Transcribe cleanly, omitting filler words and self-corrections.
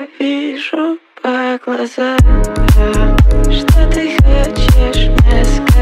Я вижу по глазам, что ты хочешь мне сказать.